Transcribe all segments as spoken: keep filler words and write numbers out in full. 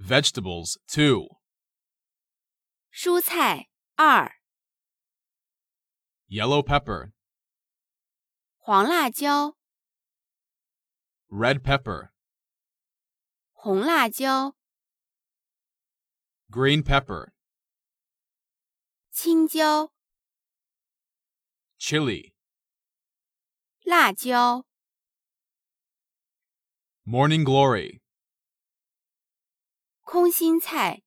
Vegetables, two. 蔬菜二， Yellow pepper, 黄辣椒、 red pepper, 红辣椒、 green pepper, 青椒、 chili, 辣椒、 morning glory, 空心菜、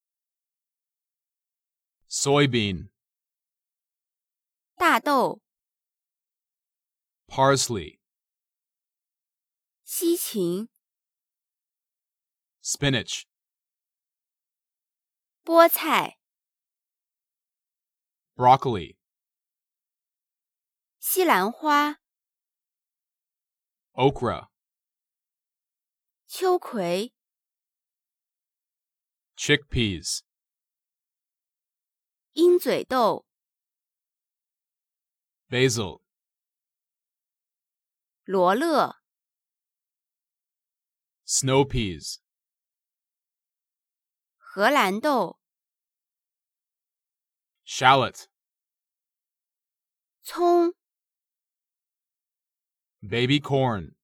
soybean, 大豆、 parsley, 西芹、 spinach, 菠菜、 broccoli, 西兰花、 okra, 秋葵、 chickpeas, 鹰嘴豆、 basil, 罗勒、 snow peas, 荷兰豆、 shallot, 葱、 baby corn,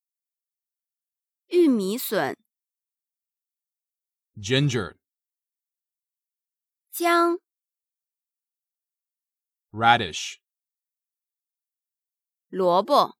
玉米笋、 ginger, 姜、 radish, 萝卜。